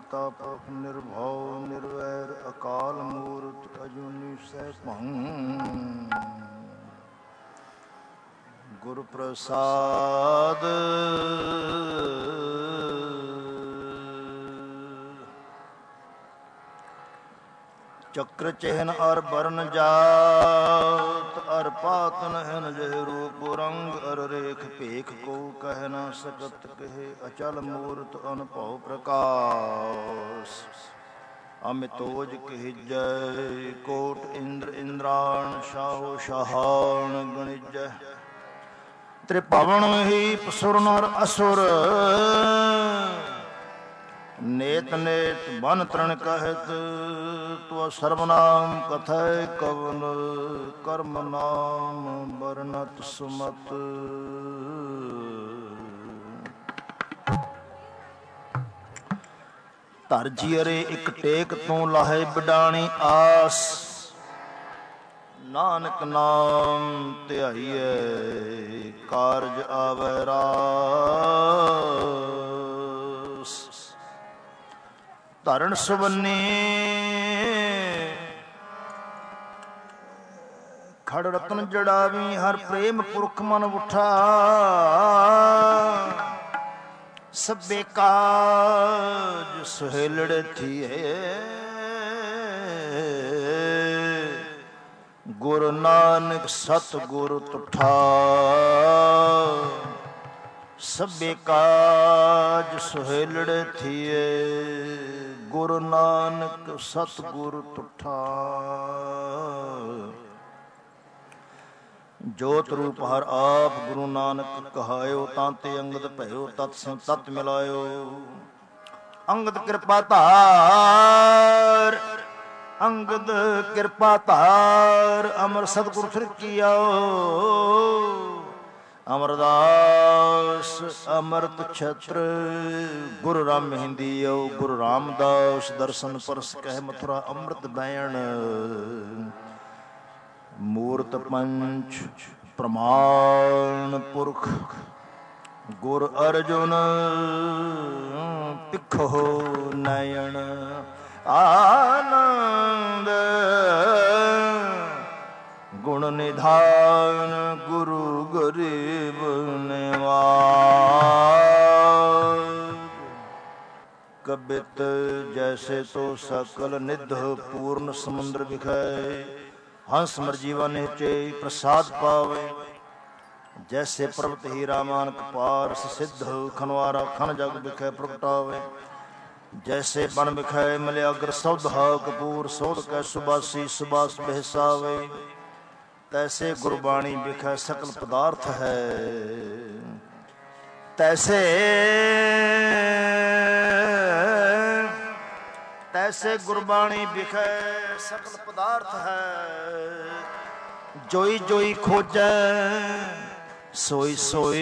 ਕਰਤਾ ਪੁਰਖ ਨਿਰਭਉ ਨਿਰਵੈਰ ਅਕਾਲ ਮੂਰਤ ਅਜੂਨੀ ਸੈਭੰ ਗੁਰ ਪ੍ਰਸਾਦ। ਚੱਕਰ ਚਿਹਨ ਅਰ ਬਰਨ ਜਾਤ ਅਰ ਪਾਤ ਨਹਿਨ ਜਹ ਰੂਪ ਰੰਗ ਅਰ ਰੇਖ ਭੇਖ ਕੋ ਕਹਿ ਨ ਸਕਤ ਕਹੇ ਅਚਲ ਮੂਰਤ ਅਨਭਉ ਪ੍ਰਕਾਸ਼। ਅਮਿਤੋਜ ਕਹਿਜੈ ਕੋਟ ਇੰਦਰ ਇੰਦਰਾਣ ਸ਼ਾਹੋ ਸ਼ਾਹਾਨ ਗਣਿਜੈ। ਤ੍ਰਿਭਵਨ ਹੀ ਪਸੁਰ ਨਰ ਅਸੁਰ ਨੇਤ ਨੇਤ ਬਨ ਤ੍ਰਣ ਕਹਿਤ ਤੋ ਸਰਵਨਾਮ ਕਥੈ ਕਵਨ ਕਰਮ ਨਾਮ ਬਰਨਤ ਸੁਮਤ। ਧਰ ਜੀਅਰੇ ਇੱਕ ਟੇਕ ਤੂੰ ਲਾਹੇ ਬਿਡਾਣੀ ਆਸ। ਨਾਨਕ ਨਾਮ ਧਿਆਈਐ ਕਾਰਜ ਆਵੈ ਰਾਸ। ਧਰਨ ਸੁਵੰਨੀ ਖੜ ਰਤਨ ਜੜਾਵੀ ਹਰ ਪ੍ਰੇਮ ਪੁਰਖ ਮਨ ਉਠਾ। ਸਭੇ ਕਾਜ ਸੁਹੇਲੜ ਥੀਏ ਗੁਰ ਨਾਨਕ ਸਤ ਗੁਰ ਤੁਠਾ। ਸਭੇ ਕਾਜ ਸੁਹੇਲੜ ਥੀਏ ਗੁਰ ਨਾਨਕ ਸਤ ਗੁਰ ਤੁਠਾ। ਜੋਤ ਰੂਪ ਹਰ ਆਪ ਗੁਰੂ ਨਾਨਕ ਕਹਾਇਓ ਤਾਂ ਤੇ ਅੰਗਦ ਭਇਓ ਤਤ ਸੰ ਤਤ ਮਿਲਾਇਓ। ਅੰਗਦ ਕਿਰਪਾ ਧਾਰ ਅੰਗਦ ਕਿਰਪਾ ਧਾਰ ਅਮਰ ਸਤਿਗੁਰ ਫਿਰ ਕੀਓ। ਅਮਰਦਾਸ ਅਮਰਤ ਛਤਰ ਗੁਰੂ ਰਾਮ ਮਹਿੰਦੀਓ। ਗੁਰੂ ਰਾਮਦਾਸ ਦਰਸ਼ਨ ਪਰਸ ਕਹਿ ਮਥੁਰਾ ਅੰਮ੍ਰਿਤ ਬੈਣ। ਮੂਰਤ ਪੰਚ ਪ੍ਰਮਾਣ ਪੁਰਖ ਗੁਰ ਅਰਜੁਨ ਪਿੱਖੋ ਨਯਨ। ਆਨੰਦ ਗੁਣ ਨਿਧਾਨ ਗੁਰੂ ਗਰੀਬ ਨਿਵਾਜ। ਕਬਿਤ ਜੈਸੇ ਤੋ ਸਕਲ ਨਿਧ ਪੂਰਨ ਸਮੁੰਦਰ ਵਿਖੈ। ਹੰਸ ਮਰਜੀਵਾ ਨਿਹਚੇ ਪ੍ਰਸਾਦ ਪਾਵੇ। ਜੈਸੇ ਪਰਬਤ ਹੀਰਾ ਮਾਨਕ ਪਾਰਸ ਸਿੱਧ ਖਨਵਾਰਾ ਖਨ ਜਗ ਵਿਖੈ ਪ੍ਰਗਟਾਵੇ। ਜੈਸੇ ਬਨ ਵਿਖੈ ਮਲਿਆਗਰ ਸੌਧਾ ਕਪੂਰ ਸੋਧ ਕੈ ਸੁਬਾਸੀ ਸੁਬਾਸ ਬਹਿਸਾਵੇ। ਤੈਸੇ ਗੁਰਬਾਣੀ ਵਿਖੈ ਸਕਲ ਪਦਾਰਥ ਹੈ। ਤੈਸੇ ਤੈਸੇ ਗੁਰਬਾਣੀ ਵਿਖੈ ਸਕਲ ਪਦਾਰਥ ਹੈ। ਜੋਈ ਜੋਈ ਖੋਜੈ ਸੋਈ ਸੋਈ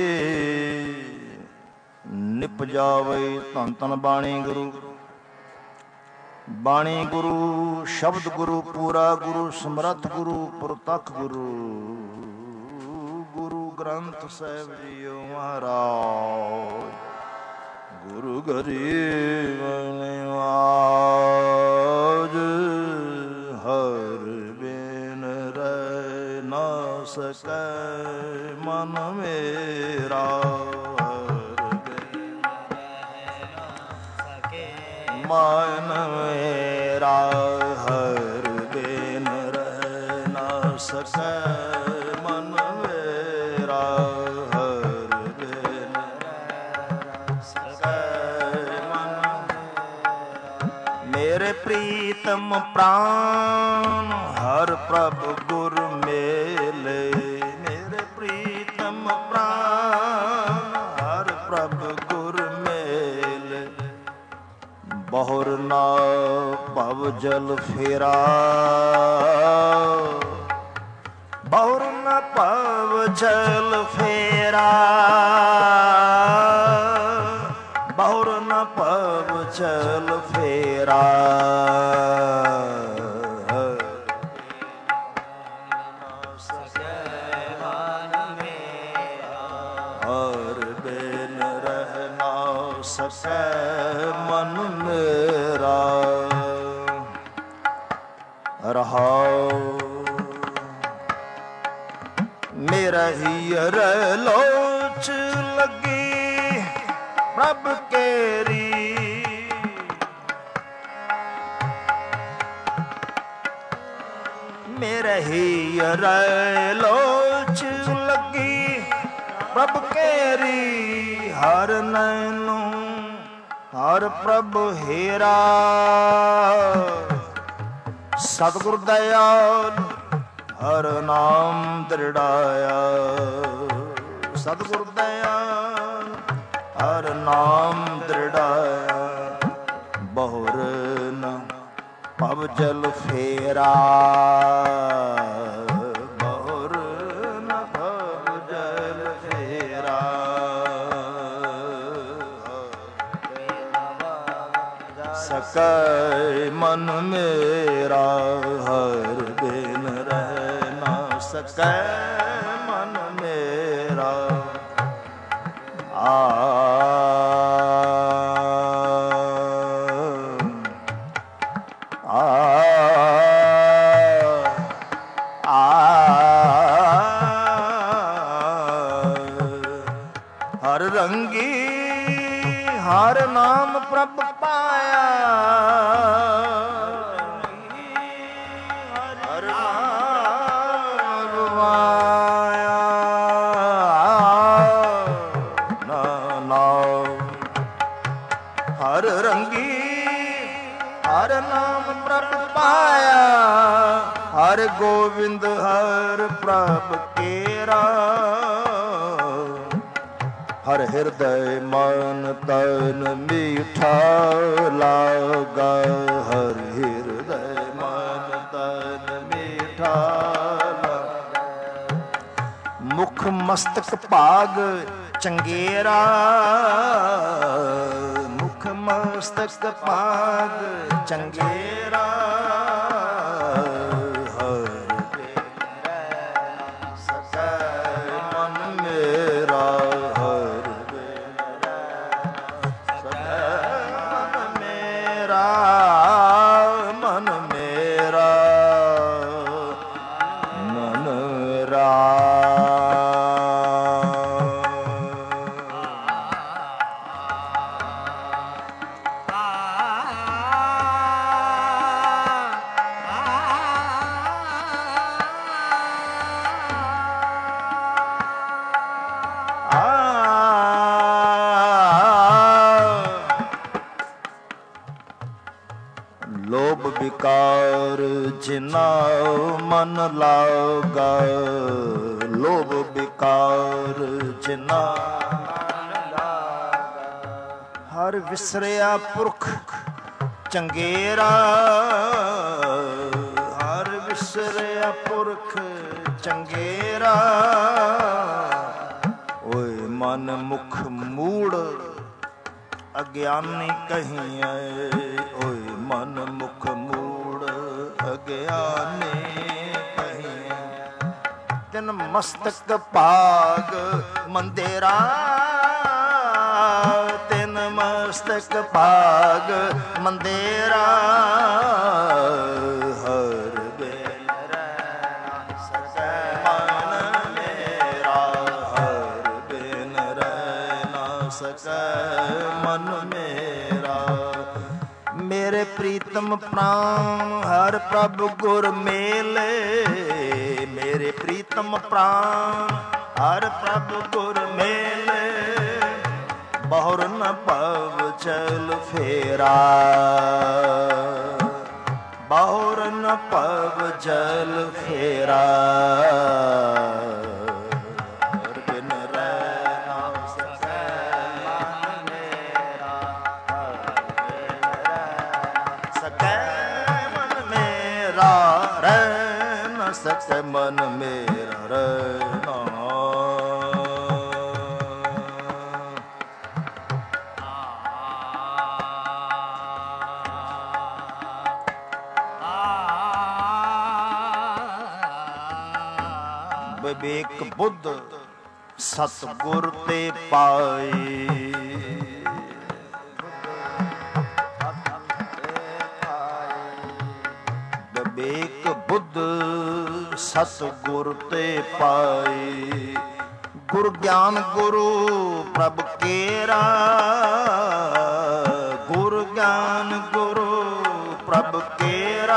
ਨਿਪਜਾਵੇ। ਧੰਨ ਧੰਨ ਬਾਣੀ ਗੁਰੂ ਬਾਣੀ ਗੁਰੂ ਸ਼ਬਦ ਗੁਰੂ ਪੂਰਾ ਗੁਰੂ ਸਮਰੱਥ ਗੁਰੂ ਪੁਰਤਖ ਗੁਰੂ। ਗੁਰੂ ਗ੍ਰੰਥ ਸਾਹਿਬ ਜੀਓ ਮਹਾਰਾਜ ਗੁਰੂ ਗਰੀਬ ਨਿਵਾਜ। ਹਰ ਬਿਨ ਰਹਿ ਨਾ ਸਕੈ ਮਨ ਮੇਰਾ। ਮਨ ਮੇਰਾ ਹਰ ਬਿਨ ਰਹਿ ਨਾ ਸਕੈ। ਮਨ ਮੇਰਾ ਹਰ ਬਿਨ ਰਹਿ ਸਕੈ। ਮਨ ਮੇਰੇ ਪ੍ਰੀਤਮ ਪ੍ਰਾਨ ਹਰ ਪ੍ਰਭ ਗੁਰ ਮੇਲੇ। ਮੇਰੇ ਪ੍ਰੀਤਮ ਪ੍ਰਾਨ ਹਰ ਪ੍ਰਭ ਗੁਰ ਮੇਲੇ। ਬਹੁਰ ਨਾ ਭਵ ਜਲ ਫੇਰਾ। ਬਹੁਰ ਨਾ ਭਵ ਜਲ ਫੇਰਾ। ਬਹੁਰ ਨਾ ਭਵ ਜਲ ਫੇਰਾ। ਹਰ ਬਿਨ ਰਹਿ ਨਾ ਸਕੈ ਮਨ रहाओ। मेरा हीर लोच लगी प्रभ केरी, मेरा हीर लोच लगी प्रभ केरी। हर नैनू हर प्रभ हेरा, सतगुर दयाल हर नाम दृढ़ाया। सतगुर दयाल हर नाम दृढ़ाया। बहुर न भव जल फेरा, बहुर न भव जल फेरा। सकै मन मेरा हर बिन रह ना सकै मन मेरा। आ हर रंगी हर नाम प्रभ पाया। हर नाम पाया नाम। हर रंगी हर नाम प्रभ पाया। हर गोविंद हर प्रभ केरा। हर हृदय मन तन मीठा लागा। हर हृदय मन तन मीठा लागा। मुख मस्तक भाग चंगेरा। मुख मस्तक भाग चंगेरा। लोभ विकार जिना मन लागा। लोभ विकार जिना मन लागा। हर विसरिया पुरख चंगेरा। हर विसरिया पुरख चंगेरा। ओए मन मुख मूड़ अज्ञानी कहिए। ओए मन मुख मूड़ अज्ञानी कहिए। तिन मस्तक भाग मंदेरा। तिन मस्तक भाग मंदेरा। हर बेल रहना सकै मन मेरा। हर बिन रहना सकै मन मेरा। मेरे प्रीतम प्राण हर प्रभ गुर मेले। मेरे प्रीतम प्राण हर प्रभ गुर मेले। बहुर न भव जल फेरा। बहुर न भव जल फेरा। सकै मन मेरा रहना। विवेक बुद्ध सतगुर ते पाए। ਵਿਵੇਕ ਬੁੱਧ ਸਤਿਗੁਰ ਤੇ ਪਾਏ। ਗੁਰ ਗਿਆਨ ਗੁਰੂ ਪ੍ਰਭ ਕੇਰਾ, ਗੁਰ ਗਿਆਨ ਗੁਰੂ ਪ੍ਰਭ ਕੇਰਾ।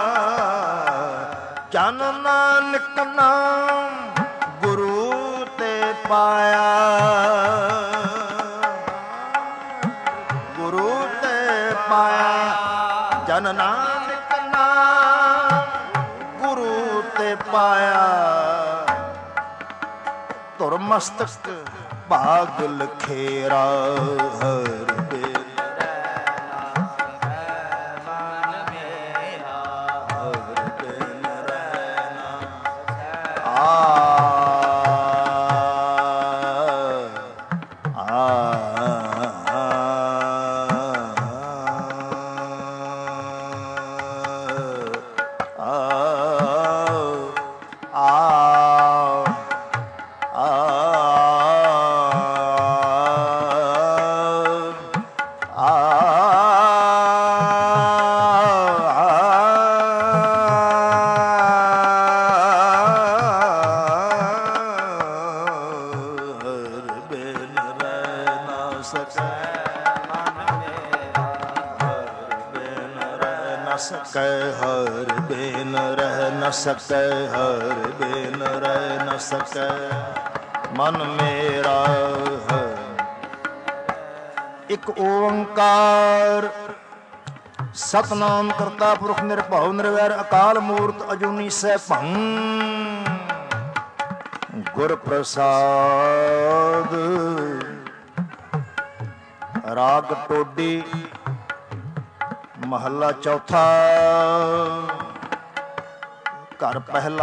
ਜਨ ਨਾਨਕ ਨਾਮ ਗੁਰੂ ਤੇ ਪਾਇਆ, ਗੁਰੂ ਤੇ ਪਾਇਆ। ਜਨ ਨਾਨਕ ਨਾਮ ਗੁਰੂ ਤੇ ਪਾਇਆ। ਧੁਰ ਮਸਤਕ ਭਾਗ ਲਖੇਰਾ, ਹਰ ਬਿਨ ਸਕੈ, ਹਰ ਬਿਨ ਰਹਿ ਨ ਸਕੈ ਮਨ ਮੇਰਾ। ਇਕ ਓੰਕਾਰ ਸਤਨਾਮ ਕਰਤਾ ਪੁਰਖ ਨਿਰਭਉ ਨਿਰਵੈਰ ਅਕਾਲ ਮੂਰਤ ਅਜੂਨੀ ਸੈਭੰ। ਗੁਰ ਪ੍ਰਸਾਦ। ਰਾਗ ਟੋਡੀ ਮਹੱਲਾ ਚੌਥਾ। ਘਰ ਪਹਿਲਾ।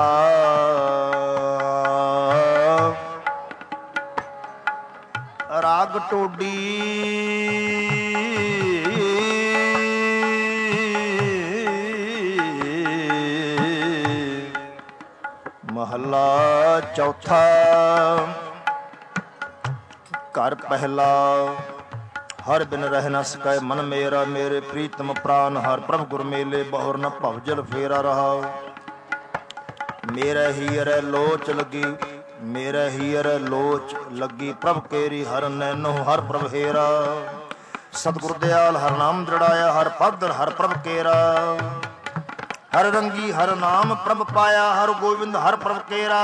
ਰਾਗ ਟੋਡੀ ਮਹੱਲਾ ਚੌਥਾ। ਘਰ ਪਹਿਲਾ। ਹਰ ਬਿਨ ਰਹਿ ਨ ਸਕੈ ਮਨ ਮੇਰਾ, ਮੇਰੇ ਪ੍ਰੀਤਮ ਪ੍ਰਾਨ ਹਰ ਪ੍ਰਭ ਗੁਰ ਮੇਲੇ ਬਹੁਰ ਨ ਭਵਜਲ ਫੇਰਾ ਰਹਾ। ਮੇਰੇ ਹੀਰੇ ਲੋਚ ਲੱਗੀ, ਮੇਰੇ ਹੀਰੇ ਲੋਚ ਲੱਗੀ ਪ੍ਰਭ ਕੇਰੀ ਹਰ ਨੈਨੋ ਹਰ ਪ੍ਰਭ ਹੇਰਾ। ਸਤਿਗੁਰ ਦਿਆਲ ਹਰ ਨਾਮ ਦ੍ਰਿੜਾਇਆ, ਹਰ ਪਦ ਹਰ ਪ੍ਰਭ ਕੇਰਾ। ਹਰ ਰੰਗੀ ਹਰ ਨਾਮ ਪ੍ਰਭ ਪਾਇਆ, ਹਰ ਗੋਬਿੰਦ ਹਰ ਪ੍ਰਭ ਕੇਰਾ।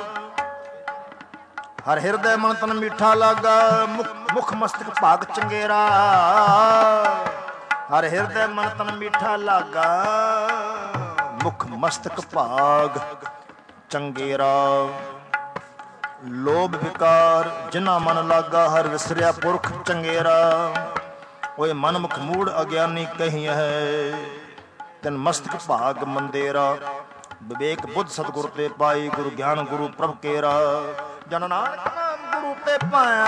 ਹਰ ਹਿਰਦੈ ਮਨ ਤਨ ਮੀਠਾ ਲਾਗਾ, ਮੁਖ ਮਸਤਕ ਭਾਗ ਚੰਗੇਰਾ। ਹਰ ਹਿਰਦੈ ਮਨ ਤਨ ਮੀਠਾ ਲਾਗਾ, ਮੁਖ ਮਸਤਕ ਭਾਗ ਚੰਗੇਰਾ। ਲੋਭ ਵਿਕਾਰ ਜਿਨ੍ਹਾਂ ਮਨ ਲਾਗਾ, ਹਰ ਵਿਸਰਿਆ ਪੁਰਖ ਚੰਗੇਰਾ। ਓਏ ਮਨ ਮੁਖ ਮੂੜ ਅਗਿਆਨੀ ਕਹੀ ਹੈ, ਤਿਨ ਮਸਤਕ ਭਾਗ ਮੰਦੇਰਾ। ਵਿਵੇਕ ਬੁੱਧ ਸਤਿਗੁਰ ਤੇ ਪਾਈ, ਗੁਰੂ ਗਿਆਨ ਗੁਰੂ ਪ੍ਰਭ ਕੇਰਾ। ਜਨ ਨਾਨਕ ਨਾਮ ਗੁਰੂ ਤੇ ਪਾਇਆ,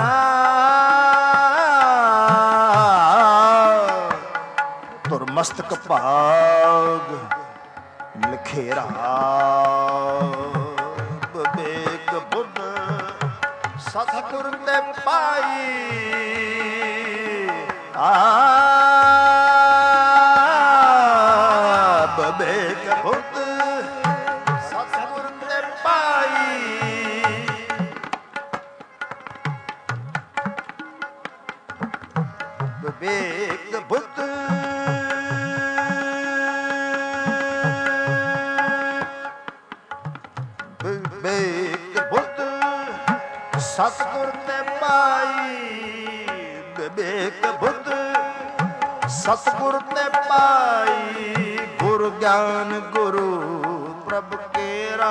ਧੁਰ ਮਸਤਕ ਭਾਗ ਲਖੇਰਾ। ਵਿਵੇਕ ਬੁੱਧ ਸਤਿਗੁਰ ਤੇ ਪਾਈ, ਵਿਵੇਕ ਬੁੱਧ ਸਤਿਗੁਰ ਤੇ ਪਾਈ। ਵਿਵੇਕ ਬੁੱਧ ਵਿਵੇਕ ਬੁੱਧ ਸਤਿਗੁਰ ਤੇ ਪਾਈ। ਵਿਵੇਕ ਬੁੱਧ ਸਤਿਗੁਰ ਤੇ ਪਾਈ, ਗੁਰ ਗਿਆਨ ਗੁਰੂ ਪ੍ਰਭ ਕੇਰਾ।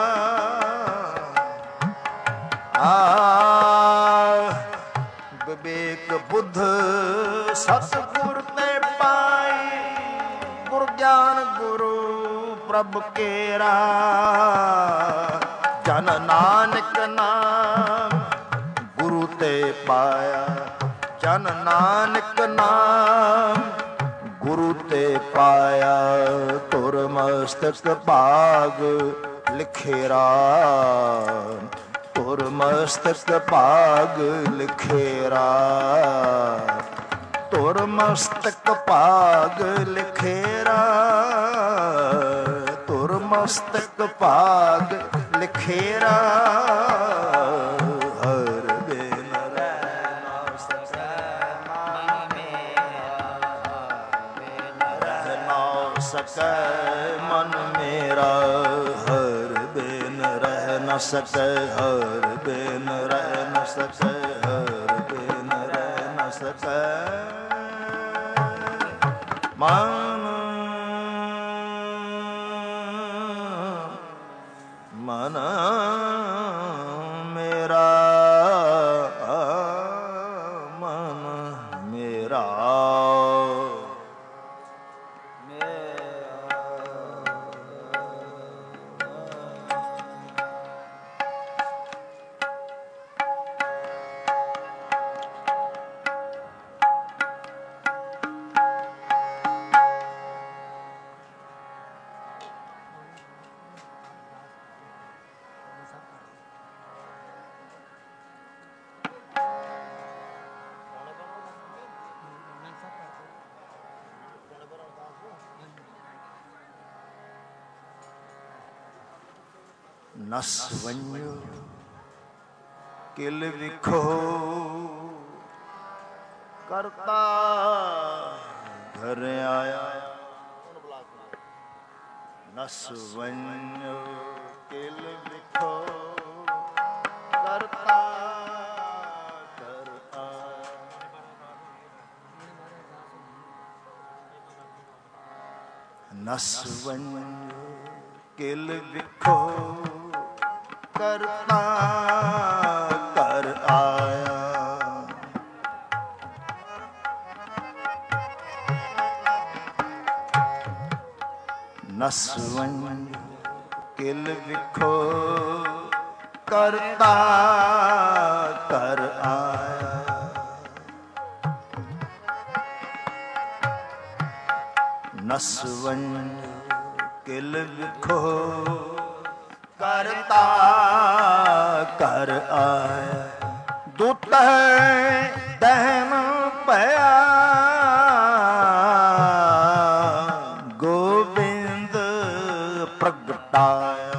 ਵਿਵੇਕ ਬੁੱਧ ਸਤਿਗੁਰ ਤੇ ਪਾਈ, ਗੁਰ ਗਿਆਨ ਗੁਰੂ ਪ੍ਰਭ ਕੇਰਾ। ਜਨ ਨਾਨਕ ਨਾਮ ਗੁਰੂ ਤੇ ਪਾਇਆ, ਜਨ ਨਾਨਕ ਨਾਮ ਗੁਰੂ ਤੇ ਪਾਇਆ। ਧੁਰ ਮਸਤਕ ਭਾਗ ਲਿਖੇਰਾ, ਧੁਰ ਮਸਤਕ ਭਾਗ ਲਿਖੇਰਾ। ਧੁਰ ਮਸਤਕ ਭਾਗ ਲਿਖੇਰਾ, ਧੁਰ ਮਸਤਕ ਭਾਗ ਲਿਖੇਰਾ ਹਰ ਬਿਨ ਰਹਿ ਨਾ ਸਕੈ ਮਨ ਮੇਰਾ ਰਹਿ ਨਾ ਸਕੈ ਮਨ ਮੇਰਾ ਹਰ ਬਿਨ ਰਹਿ ਨਾ ਸਕੈ ਹਰ ਬਿਨ ਰਹਿ ਨਾ ਸਕੈ ਹਰ ਬਿਨ ਰਹਿ ਨਾ ਸਕੈ ਮਨ ਮਨ ਮੇਰਾ ਮਨ ਮੇਰਾ ਨਸ ਵੰਜੋ ਕਿਲ ਵਿਖੋ ਕਰਤਾ ਘਰ ਆਇਆ ਨਸ ਵੰਜੋ ਕਿਲ ਵਿਖੋ ਕਰਤਾ ਘਰ ਆਇਆ ਨਸ ਵੰਜੋ ਕਿਲ ਵਿਖੋ ਕਰਤਾ ਘਰ ਆਇਆ ਨਸ ਵੰਜ ਕਿਲ ਵਿਖੋ ਕਰਤਾ ਘਰ ਆਇਆ ਨਸ ਵੰਜ ਕਿਲ ਵਿਖੋ ਕਰਤਾ ਘਰ ਆਇਆ ਦੁੱਤ ਦਹਿਨ ਪਿਆ ਗੋਬਿੰਦ ਪ੍ਰਗਟਾਇਆ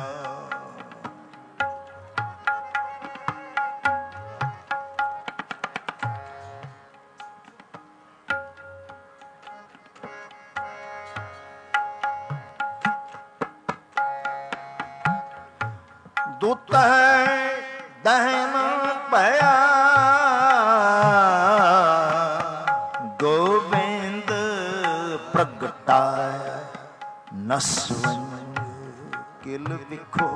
ਦੁੱਤ ਦਹਿਨ ਪਿਆ ਗੋਬਿੰਦ ਪ੍ਰਗਟਾਇਆ ਨਸ ਵੰਜ ਕਿਲ ਵਿਖੋ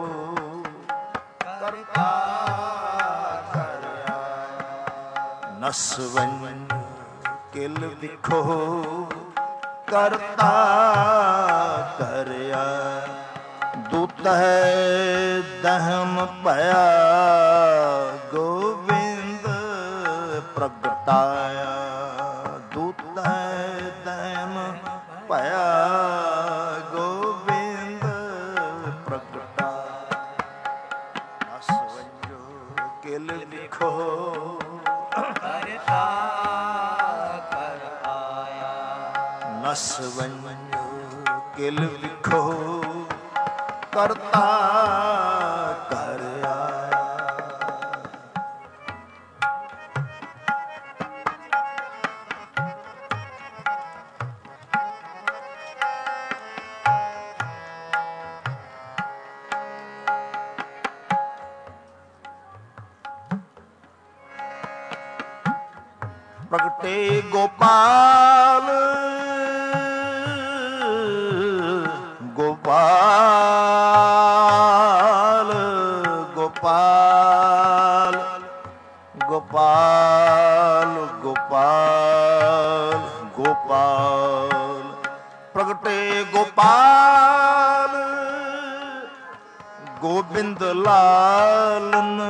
ਕਰਤਾ ਘਰ ਆਇਆ ਨਸ ਵੰਜ ਕਿਲ ਵਿਖੋ ਕਰਤਾ ਘਰ ਆਇਆ ਦੁੱਤ ਦਹਮ ਭਇਆ ਗੋਬਿੰਦ ਪ੍ਰਗਟਾਇਆ ਦੁੱਤ ਦਹਮ ਭਇਆ ਗੋਬਿੰਦ ਪ੍ਰਗਟਾਇਆ ਨਸ ਵੰਜੋ ਕਿਲ ਲਿਖੋ ਕਰਤਾ ਘਰ ਆਇਆ ਨਸ ਵੰਜੋ ਕਿਲ ਲਿਖੋ ਕਰਤਾ ਘਰ ਆਇਆ ਪ੍ਰਗਟੇ ਗੋਪਾਲ ਗੋਪਾਲ ਗੋਪਾਲ ਗੋਪਾਲ ਗੋਪਾਲ ਗੋਪਾਲ ਪ੍ਰਗਟੇ ਗੋਪਾਲ ਗੋਬਿੰਦ ਲਾਲਨ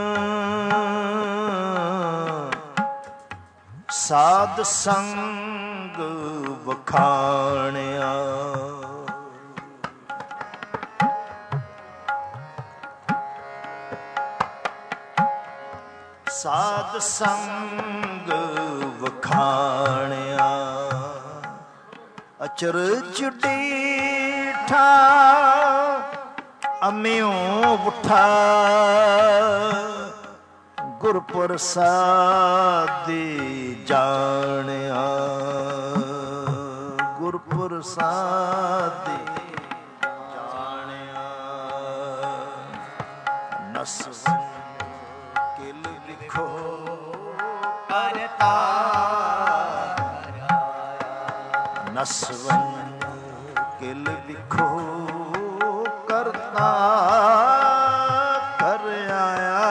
ਸਾਧ ਸੰਗ ਵਖਾਣਿਆ ਸਾਧ ਸੰਗ ਵਖਾਣਿਆ ਅਚਰਜ ਡੀਠਾ ਅਮਿਓ ਉਠਾ ਗੁਰ ਪ੍ਰਸਾਦਿ ਜਾਣਿਆ, ਗੁਰ ਪ੍ਰਸਾਦਿ ਜਾਣਿਆ। ਨਸਵਨ ਕਿਲ ਵਿਖੋ ਕਰਤਾ, ਨਸਵਨ ਕਿਲ ਵਿਖੋ ਕਰਤਾ ਕਰ ਆਇਆ,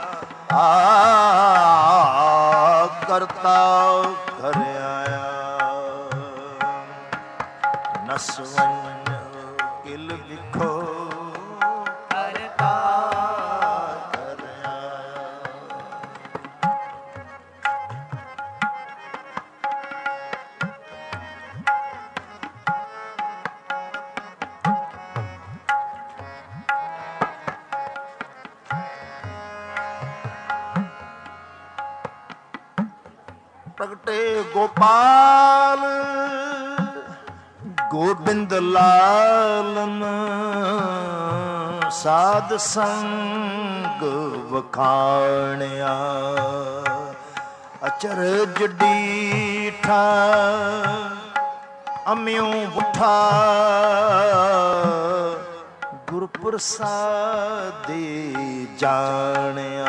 ਕਰਤਾ ਕਰ ਆਇਆ। ਨਸਵਨ ਕਿਲ ਵਿਖੋ ਕਰਤਾ ਕਰ ਆਇਆ। ਪ੍ਰਗਟੇ ਗੋਪਾਲ ਗੋਬਿੰਦ ਲਾਲਨ, ਸਾਧ ਸੰਗ ਵਖਾਣਿਆ। ਅਚਰਜ ਡੀਠਾ ਅਮਿਓ ਉਠਾ ਗੁਰ ਪ੍ਰਸਾਦਿ ਜਾਣਿਆ।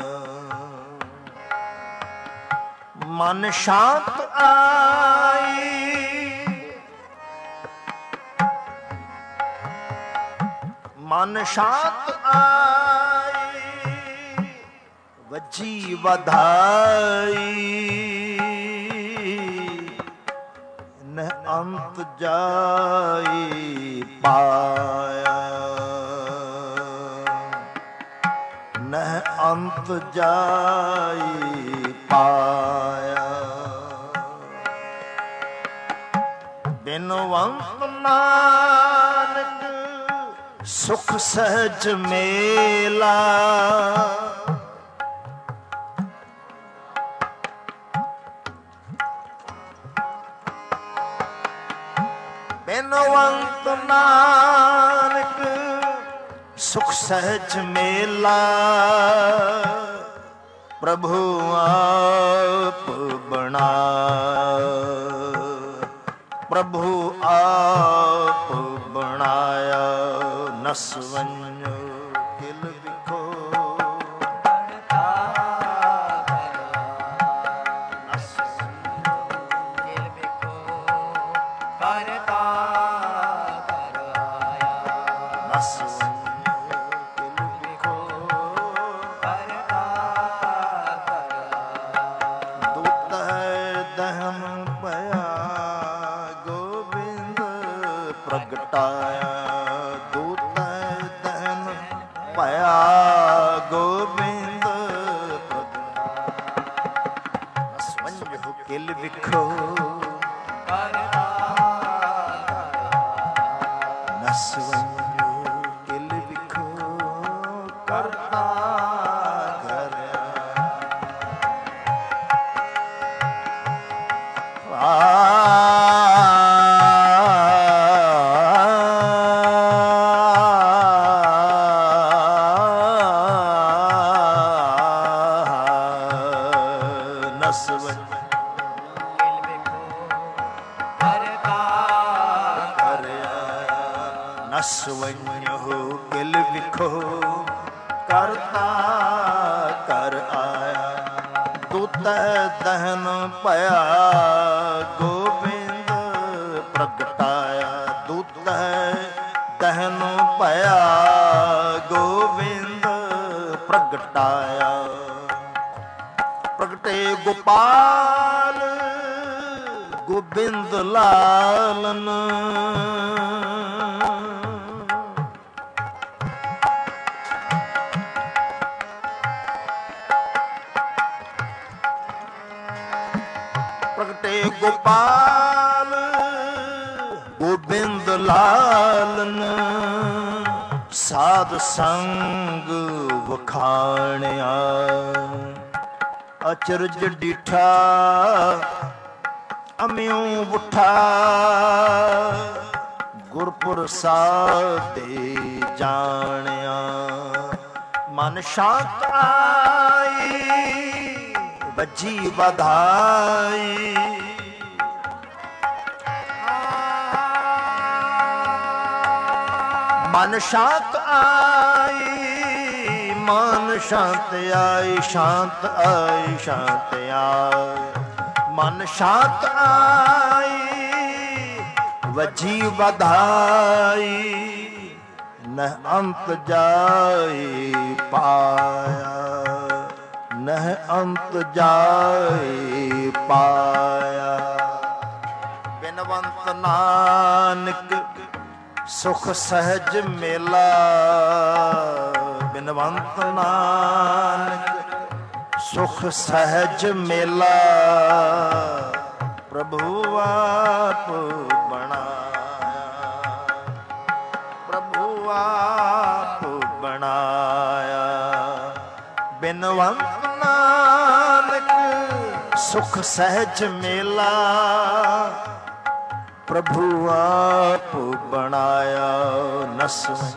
ਮਨ ਸ਼ਾਂਤ ਆਈ, ਮਨ ਸ਼ਾਂਤ ਆਈ, ਵੱਜੀ ਵਧਾਈ, ਨਹਿ ਅੰਤ ਜਾਈ ਪਾਇਆ, ਨਹਿ ਅੰਤ ਜਾਈ ਪਾਇਆ। ਬਿਨਵੰਤ ਨਾਨਕ ਸੁਖ ਸਹਿਜ ਮੇਲਾ, ਬਿਨਵੰਤ ਨਾਨਕ ਸੁਖ ਸਹਿਜ ਮੇਲਾ। ਪ੍ਰਭੂ ਆਪ ਬਣਾਇਆ, ਪ੍ਰਭੂ ਆਪ ਬਣਾਇਆ। ਨਸਵਨ ਕਿਲ ਵਿਖੋ ਕਰਤਾ ਕਰ ਆਇਆ, ਨਸਵਨ ਕਿਲ ਵਿਖੋ ਕਰਤਾ ਕਰ ਆਇਆ। ਨਸਵਨ ਕਿਲ ਵਿਖੋ ਕਰਤਾ ਕਰ ਆਇਆ। ਦੂਤ ਹੈ ਦਹਨ ਪਿਆ ਗੋਬਿੰਦ ਪ੍ਰਗਟਾਇਆ, ਦੂਤ ਦਹਨ ਭਇਆ ਗੋਬਿੰਦ ਪ੍ਰਗਟਾਇਆ। ਨਸਵੰਜਹੁ ਕਿਲ ਵਿਖੋ ਕਰਤਾ ਕਰ ਆਇਆ, ਨਸਵੰਜਹੁ ਕਿਲ ਵਿਖੋ ਕਰਤਾ ਕਰ ਆਇਆ। ਨਸਵੰਜਹੁ ਕਿਲ ਵਿਖੋ ਕਰਤਾ ਕਰ ਆਇਆ, ਦੂਤ ਦਹਨ ਭਇਆ ਗੋਬਿੰਦ ਪ੍ਰਗਟਾਇਆ, ਦੂਤ ਦਹਨ ਭਇਆ ਗੋਬਿੰਦ ਪ੍ਰਗਟਾਇਆ। ਪ੍ਰਗਟੇ ਗੋਪਾਲ ਗੋਬਿੰਦ ਲਾਲਨ, ਪ੍ਰਗਟੇ ਗੋਪਾਲ ਗੋਬਿੰਦ ਲਾਲਨ, ਸਾਧ ਸੰਗ ਵਖਾਣਿਆ। ਅਚਰਜ ਡੀਠਾ ਅਮਿਓ ਉਠਾ ਗੁਰਪੁਰ ਸਾਧੇ ਜਾਣਿਆ। ਮਨ ਸ਼ਾਂਤ ਆਈ ਵੱਜੀ ਵਧਾਈ, ਮਨ ਸ਼ਾਂਤ ਆਈ, ਮਨ ਸ਼ਾਂਤ ਆਈ, ਸ਼ਾਂਤ ਆਈ, ਸ਼ਾਂਤ ਆਈ, ਮਨ ਸ਼ਾਂਤ ਆਈ ਵੱਜੀ ਵਧਾਈ, ਨਹ ਅੰਤ ਜਾਈ ਪਾਇਆ, ਨਹ ਅੰਤ ਜਾਈ ਪਾਇਆ। ਬਿਨਵੰਤ ਨਾਨਕ ਸੁਖ ਸਹਿਜ ਮੇਲਾ, ਬਿਨਵੰਤ ਨਾਨਕ ਸੁਖ ਸਹਿਜ ਮੇਲਾ, ਪ੍ਰਭੂ ਆਪ ਬਣਾਇਆ, ਪ੍ਰਭੂ ਆਪ ਬਣਾਇਆ। ਬਿਨਵੰਤ ਨਾਨਕ ਸੁਖ ਸਹਿਜ ਮੇਲਾ, ਪ੍ਰਭੂ ਆਪ ਬਣਾਇਆ। ਨਸਵੇਂ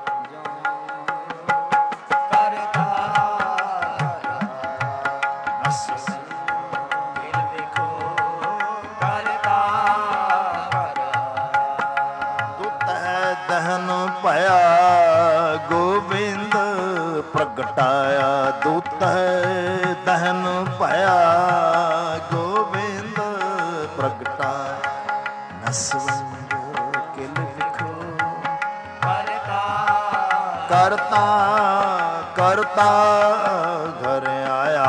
ਪ੍ਰਗਟਾਇਆ, ਦੂਤ ਹੈ ਦਹਨ ਭਇਆ ਗੋਬਿੰਦ ਪ੍ਰਗਟਾਇਆ। ਨਸਵੰਜ ਕਿਲ ਵਿਖੋ ਕਰਤਾ, ਕਰਤਾ ਕਰਤਾ ਘਰ ਆਇਆ।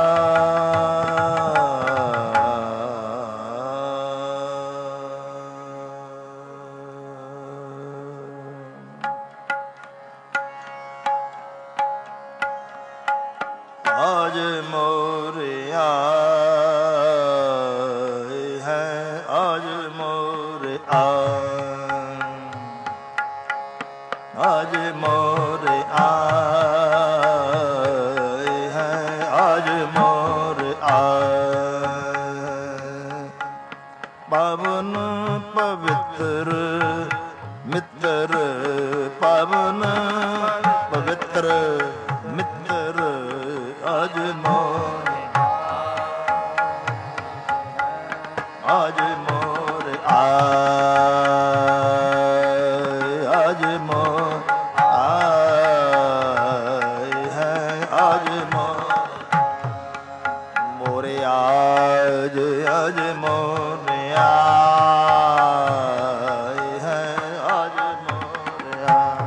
आज मोरे आए हैं, आज मोरे आए, आज मोरे आए हैं, आज मोरे आए। पावन पवित्र मित्र, पावन पवित्र मित्र, आज मोरे, आज मोरे आए, आज मोरे आए हैं, आज मोरे आज, आज मोरे आए हैं, आज मोरे आए।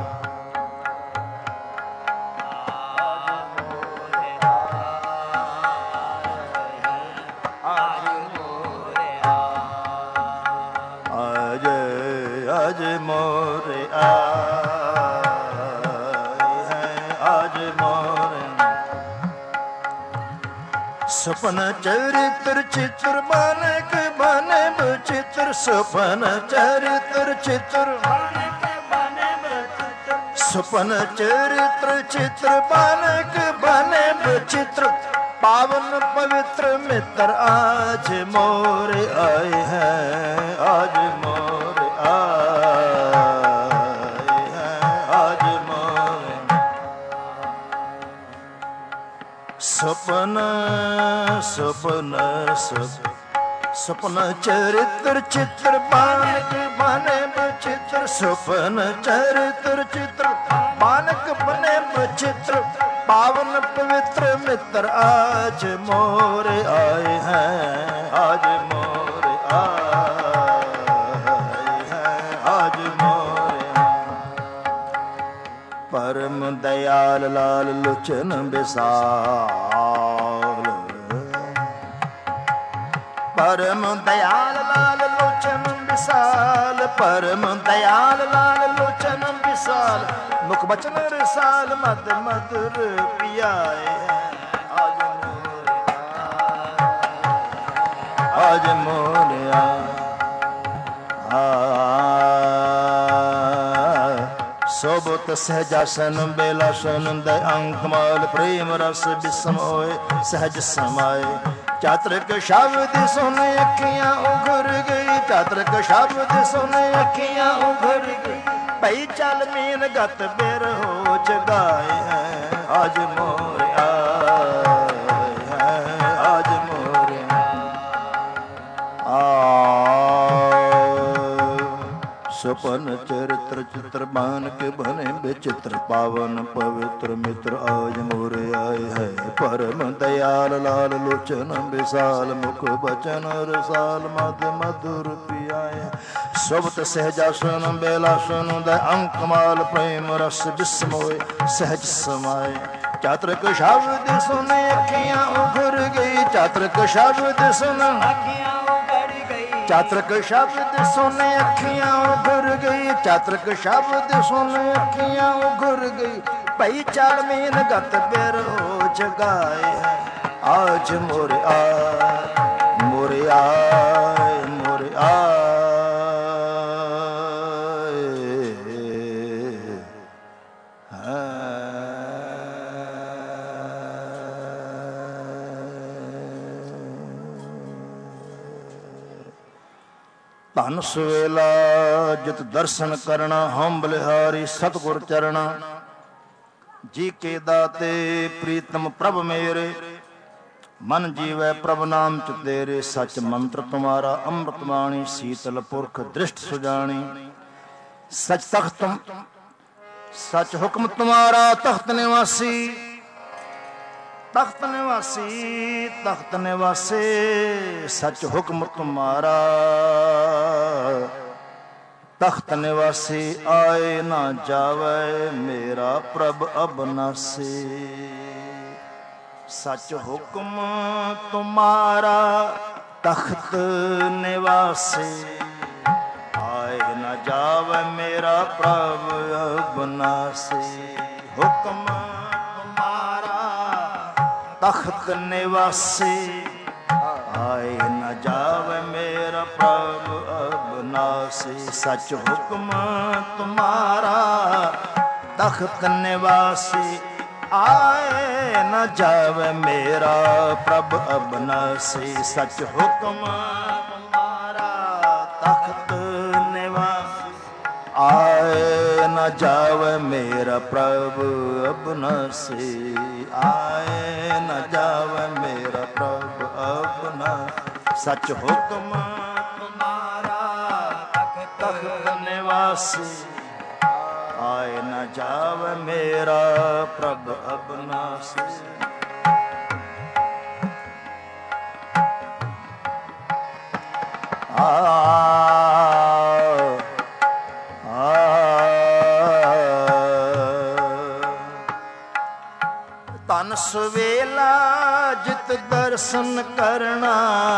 आज मोरे आए हैं, आज मोरे। सपन चरित्र चित्र मानक बने बचित्र, सपन चरित्र चित्र सपन चरित्र चित्र मानक बने बचित्र, पावन पवित्र मित्र आज मोरे आए हैं, आज मोरे आए हैं, आज मोरे। सपन सपन सपन चरित्र चित्र बालक बने बचित्र, सपन चरित्र चित्र बालक बने बचित्र, पावन पवित्र मित्र आज मोरे आए हैं, आज मोरे आए हैं, आज मोरे। परम दयाल लाल लोचन विशाल, परम दयाल लाल लोचन विशाल, परम दयाल लाल लोचन विशाल, मुख बचन रसाल मद मधुर पियाए हैं, आज मोरे आज मोरे सोबत सहजासन बेलासन दयांग कमाल प्रेम रस बिसम होए सहज समाए चातृक शब्द सुन अखियां उघर गई चातृक शब्द सुन अखियां उघर गई भई चल मीन गत बिर हो जगाए हैं आज मोर आए हैं आज मोर सपन चरित्र चित्र बान के बने विचित्र पावन पवित्र मित्र आज मोरे आए है परम दयाल लाल लोचन विशाल मुख बचन रसाल मध मधुर पियाए सोबत सहजासन बेलासन दयांग कमाल प्रेम रस बिस्मोय सहज समाए चातृक शब्द सुन अखियां उघर गई चातृक शब्द सुन चातृक शब्द सुन अखियां उघर गई चातृक शब्द सुन अखियां उघर गई भई चल मीन गत बिर हो जगाए आज मोरे आए मोरे आए मोरे आए धन सुवेला जित दर्शन करना हम बलिहारी सतगुर चरणा जी के दाते प्रीतम प्रभ मेरे मन जीवै प्रभ नाम च तेरे सच मंत्र तुम्हारा अमृत वाणी शीतल पुरख दृष्ट सुजानी सच तख्त सच हुक्म तुम्हारा तख्त निवासी तख्त निवासी तख्त निवासे सच हुक्म तुम्हारा तख्त निवासी आए ना जावे मेरा प्रभ अबनासी सच हुक्म तुम्हारा तख्त निवासी आए ना जावे मेरा प्रभ अबनासी हुक्म तख्त निवासी आए न जावे मेरा प्रभु अबनासी सच हुक्म तुम्हारा तख्त निवासी आए न जावे मेरा प्रभु अबनासी सच हुक्म तुम्हारा तख्त निवासी आए न जावे मेरा प्रभु अबनासी आए न जावे मेरा प्रभु अपना सच हुक्म तुम्हारा तख्त निवासी आए न जावे मेरा प्रभु अबनासी तन सवेला जित दर्शन करना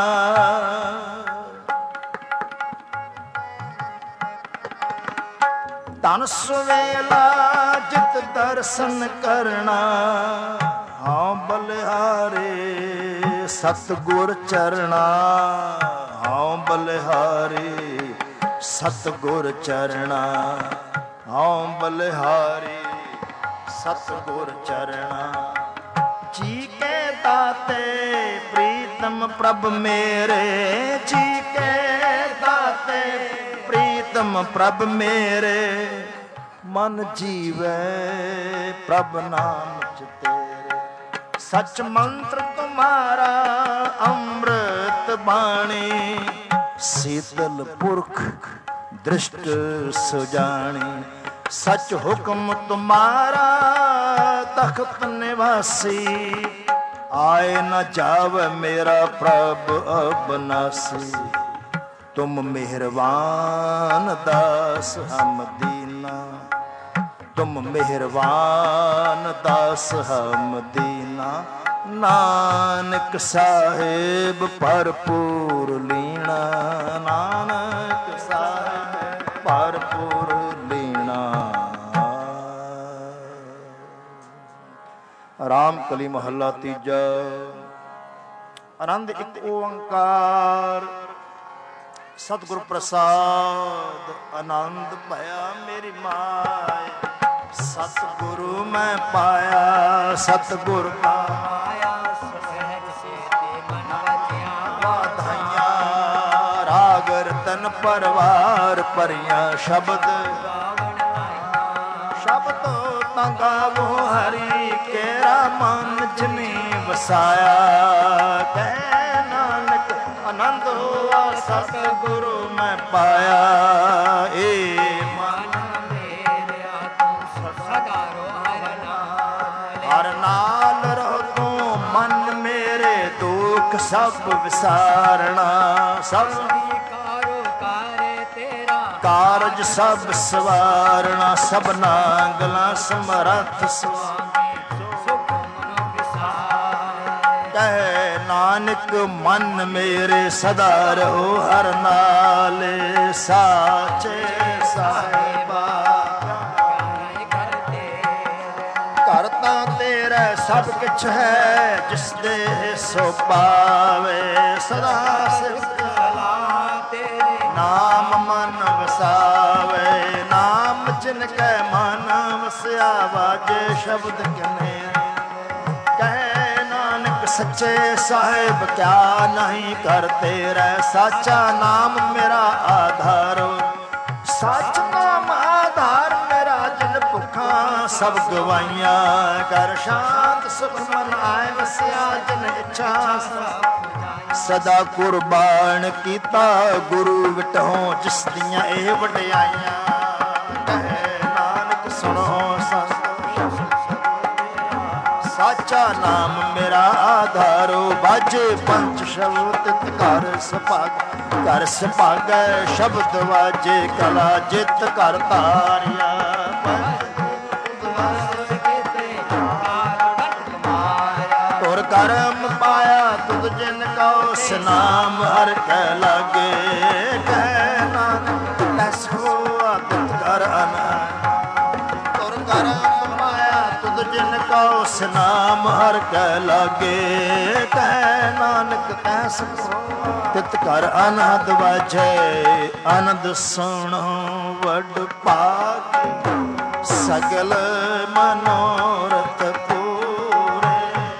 तन सवेला जित दर्शन करना हाँ बलिहारे सतगुर चरना हाँ बलिहारे सतगुर चरना हाँ बलिहारे सतगुर चरना जी के दाते प्रीतम प्रभ मेरे जी के दाते प्रीतम प्रभ मेरे मन जीवे प्रभ नाम च तेरे सच मंत्र तुम्हारा अमृत बाणी शीतल पुरख दृष्ट सुजानी सच हुक्म तुम्हारा तख्त निवासी आए न जावे मेरा प्रभ अबनासी तुम मेहरबान दास हम दीना तुम मेहरबान दास हम दीना नानक साहेब भरपूर लीना नानक साहेब भरपूर लीना। राम कली महला तीजा। आनंद एक ओंकार सतगुरु प्रसाद आनंद भया मेरी माय। ਸਤਿਗੁਰੂ ਮੈਂ ਪਾਇਆ, ਸਤਿਗੁਰ ਪਾਇਆ ਸਹਿਜ ਸੇਤੇ ਮਨ ਵਜਿਆ ਵਾਧਾਈਆਂ। ਰਾਗ ਰਤਨ ਪਰਵਾਰ ਭਰੀਆਂ ਸ਼ਬਦ ਗਾਵਣ ਆਈਆਂ। ਸ਼ਬਦ ਤਾਂ ਗਾਵੋ ਹਰੀ ਕੇਰਾ ਮਨ ਜਿਨੇ ਵਸਾਇਆ। ਕਹਿ ਨਾਨਕ ਆਨੰਦ ਹੋਆ ਸਤਿਗੁਰੂ ਮੈਂ ਪਾਇਆ। ਏ ਮਨ ਮੇਰਿਆ ਤੂੰ ਸਦਾ ਰੋ ਹਰ ਨਾਲ। ਹਰ ਨਾਲ ਰਹੋ ਤੂੰ ਮਨ ਮੇਰੇ ਦੁੱਖ ਸਭ ਵਿਸਾਰਣਾ। ਸਭ ਕਾਰੋ ਕਾਰੇ ਤੇਰਾ ਕਾਰਜ ਸਭ ਸਵਾਰਣਾ। ਸਭਨਾ ਗਲਾਂ ਸਮਰੱਥ ਸੁਆਮੀ ਸੁਖ ਮਨੁ ਵਿਸਾਰ। ਕਹਿ ਨਾਨਕ ਮਨ ਮੇਰੇ ਸਦਾ ਰਹੋ ਹਰ ਨਾਲ। ਸਾਚੇ ਸਾਹਿਬਾ ਘਰ ਤਾਂ ਤੇਰਾ ਸਭ ਕਿਛ ਹੈ, ਜਿਸ ਦੇ ਸੋ ਪਾਵੇ। ਸਦਾ ਸਿਫਤ ਸਲਾਹ ਤੇਰੇ ਨਾਮ ਮਨ ਵਸਾਵੇ। ਨਾਮ ਜਿਨ ਕੈ ਮਨ ਵਸਿਆ ਵਾਜੇ ਸ਼ਬਦ ਕਿਨੇ। ਕਹਿ ਨਾਨਕ ਸੱਚੇ ਸਾਹਿਬ ਕਿਆ ਨਹੀਂ ਕਰ ਤੇਰਾ। ਸਾਚਾ ਨਾਮ ਮੇਰਾ ਆਧਾਰ। ਸੱਚ ਨਾਮ ਆਧਾਰ ਮੇਰਾ ਜਿਨ ਭੁੱਖਾਂ ਸਭ ਗਵਾਈਆਂ। ਕਰ ਸ਼ਾਂਤ ਸੁਖ ਮਨ ਆਏ ਵਸਿਆ ਜਿਨ ਇੱਛਾ ਸਭ। ਸਦਾ ਕੁਰਬਾਨ ਕੀਤਾ ਗੁਰੂ ਵਿਟਹੁ ਜਿਸ ਦੀਆਂ ਇਹ ਵਡਿਆਈਆਂ। ਕਹਿ ਨਾਨਕ ਸੁਣੋ ਸੰਤ ਸਾਚਾ ਨਾਮ ਮੇਰਾ ਆਧਾਰੋ। ਬਾਜੇ ਪੰਚ ਸ਼ਬਦ ਘਰ ਸੁਭਾਗ ਘਰ ਸੁਭਾਗੈ। ਸ਼ਬਦ ਵਾਜੇ ਕਲਾ ਜਿਤ ਘਰ ਧਾਰਿਆ। ਤੁਰ ਕਰਮ ਪਾਇਆ ਤੁਧ ਜਿਨ ਕਉ ਸਨਾਮ ਹਰਿ ਕੈ ਲਾਗੇ। ਕਹਿ ਨਾਨਕ ਤੈਸ ਹੋਆ ਤਿਤ ਕਰ ਅਨੰਦ। ਤੁਰ ਕਰਮ ਪਾਇਆ ਤੁਧ ਜਿਨ ਕਉ ਸਨਾਮ ਹਰਿ ਕੈ ਲਾਗੇ। ਕਹਿ ਨਾਨਕ ਤੈਸ ਹੋਆ ਤਿਤ ਕਰ ਅਨੰਦ ਵਾਜੈ। ਆਨੰਦ ਸੁਣੋ ਵਡ ਭਾਗ ਸਗਲ ਮਨੋਰਥ ਪੂਰੇ।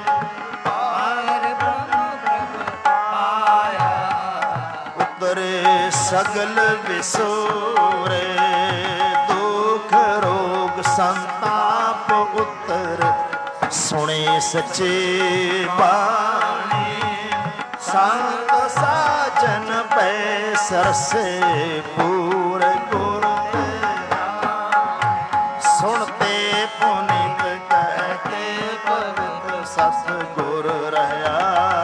ਹਰ ਬ੍ਰਹਮ ਪ੍ਰਭ ਪਾਇਆ ਉਤਰੇ ਸਗਲ ਵਿਸੋਰੇ। ਦੁਖ ਰੋਗ ਸੰਤਾਪ ਉਤਰ ਸੁਣੇ ਸੱਚੇ ਬਾਣੀ। ਸੰਤ ਸਾਜਨ ਪੈ ਸਰਸੇ ਪੂਰੇ ਗੁਰ ਸੁਣਤੇ ਪੁਨੀਤ ਕਹਿਤੇ ਪਵਿੱਤ ਸਤਿਗੁਰ ਰਹਾ।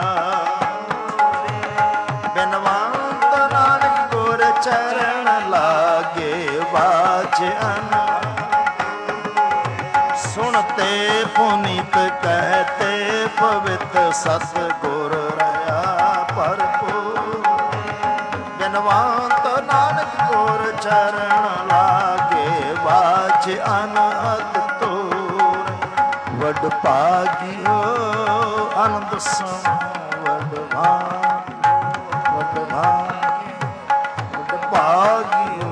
ਬਿਨਵੰਤ ਨਾਨਕ ਗੁਰ ਚਰਨ ਲਾਗੇ ਵਾਜਨ। ਸੁਣਤੇ ਪੁਨੀਤ ਕਹਿਤੇ ਪਵਿੱਤ ਸਤਿਗੁਰ ਰਹਾ ਭਰਪੂਰ। ਬਿਨਵੰਤ ਨਾਨਕ ਗੁਰ ਚਰਨ ਲਾਗੇ ਵਾਜ ਅਨਹਦ ਤੋਰ। ਵਡ ਭਾਗਿਓ ਆਨੰਦ ਸੁਣੋ ਵਡ ਭਾਗ ਵਡ ਭਾਗ ਵਡ ਭਾਗਿਓ।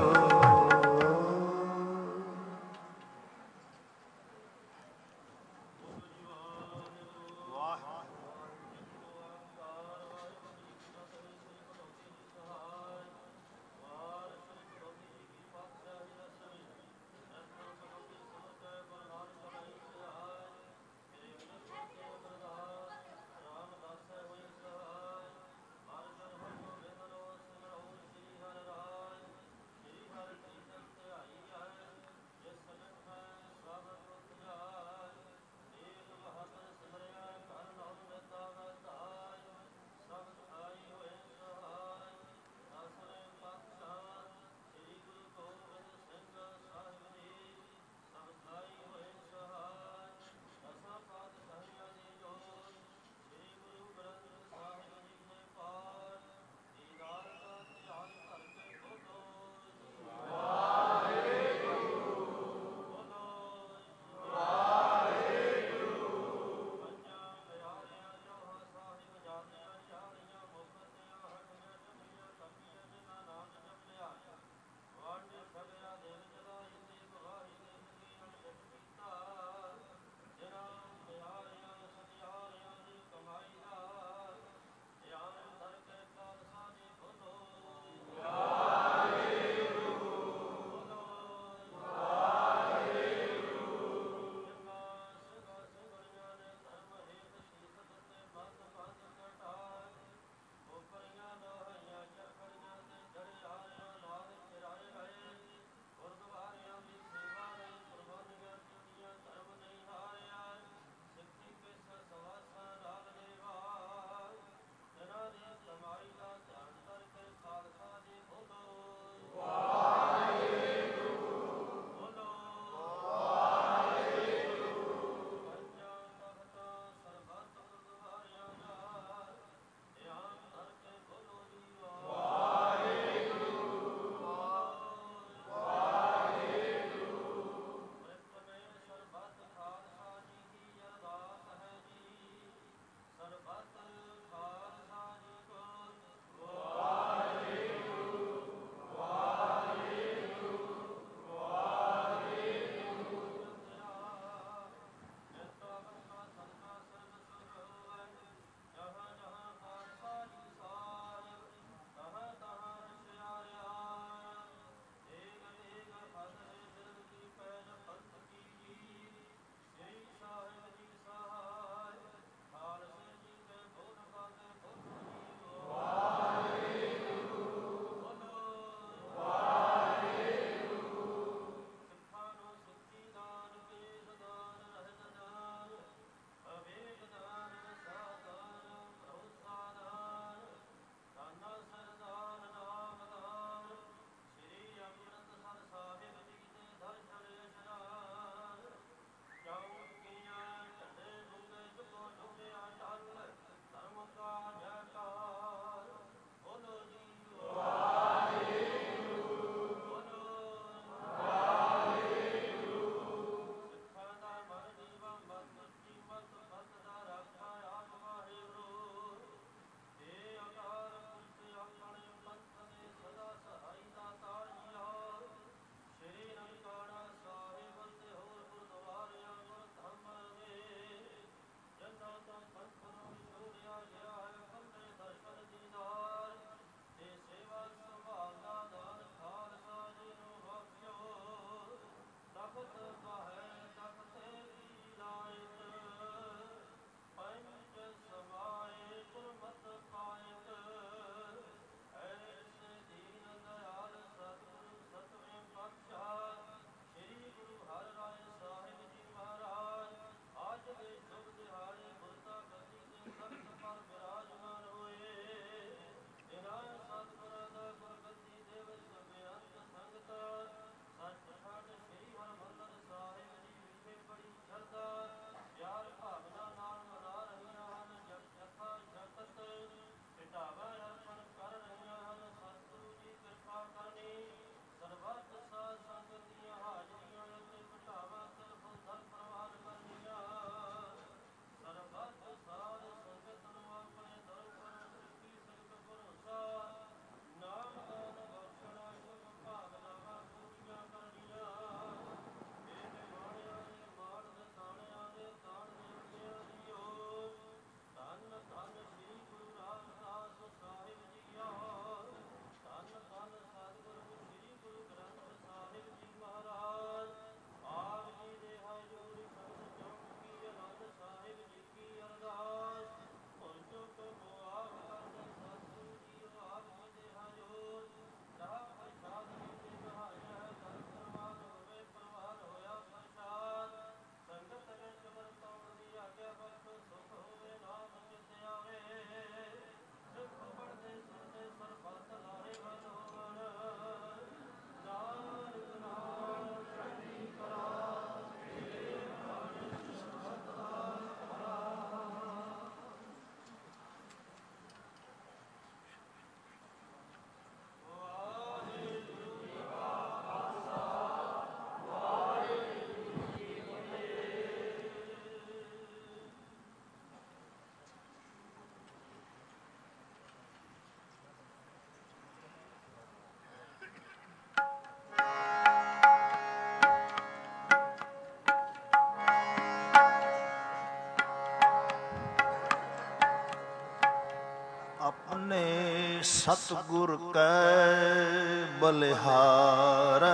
ਸਤਿਗੁਰ ਕੈ ਬਲਿਹਾਰੈ,